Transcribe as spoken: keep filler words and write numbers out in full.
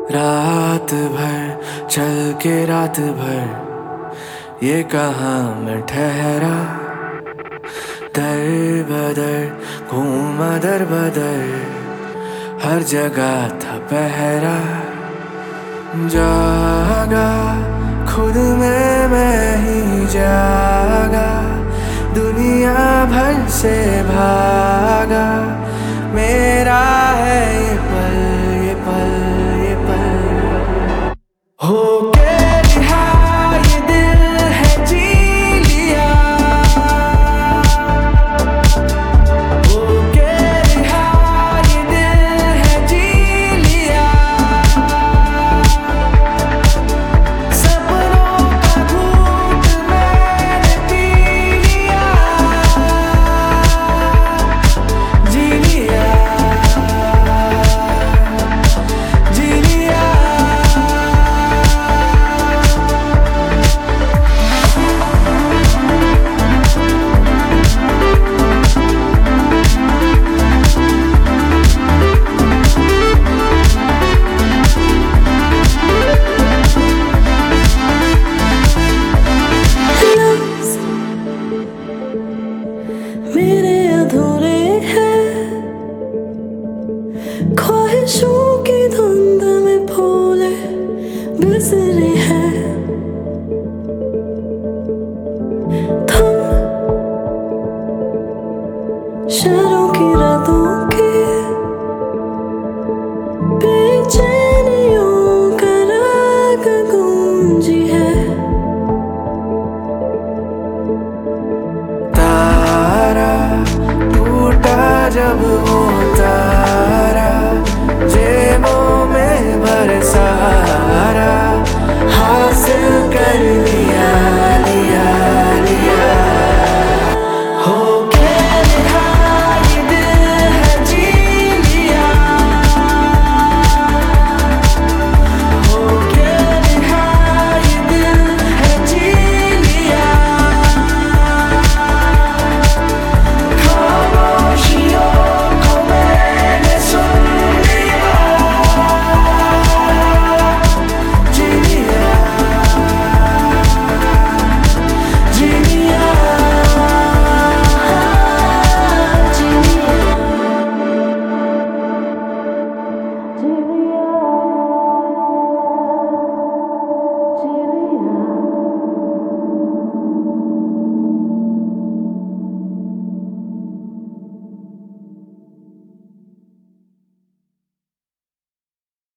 रात भर चल के रात भर ये कहाँ मैं ठहरा, दर बदर घूमा दर बदर हर जगह था पहरा। जागा खुद में मैं ही जागा, दुनिया भर से भागा, मेरा है ये पल ये पल ये पल। हो के रिहा ये दिल है जी लिया, हो के रिहा ये दिल है जी लिया, सपनों का घूंट मैंने पी लिया, जी लिया जी लिया। मेरे अधूरे हैं, ख्वाहिशों की धुंध में फूले बिसरे हैं। थम शहरों की रातों की बेचैनियों का राग गूंजी है। तारा टूटा जब वो तारा, जेबों में भर सहारा हासिल कर लिया।